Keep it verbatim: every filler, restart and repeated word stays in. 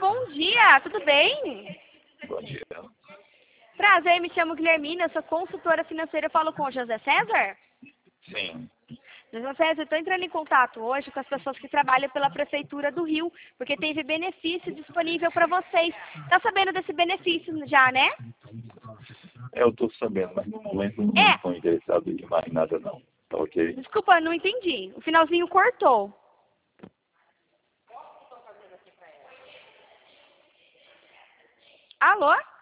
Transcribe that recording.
bom dia, tudo bem? Bom dia. Prazer, me chamo Guilhermina, eu sou consultora financeira, eu falo com o José César? Sim. José César, eu estou entrando em contato hoje com as pessoas que trabalham pela Prefeitura do Rio, porque teve benefício disponível para vocês. Tá sabendo desse benefício já, né? Eu estou sabendo, mas no momento não É. estou interessado em mais nada não. Tá ok? Desculpa, não entendi. O finalzinho cortou. Alô?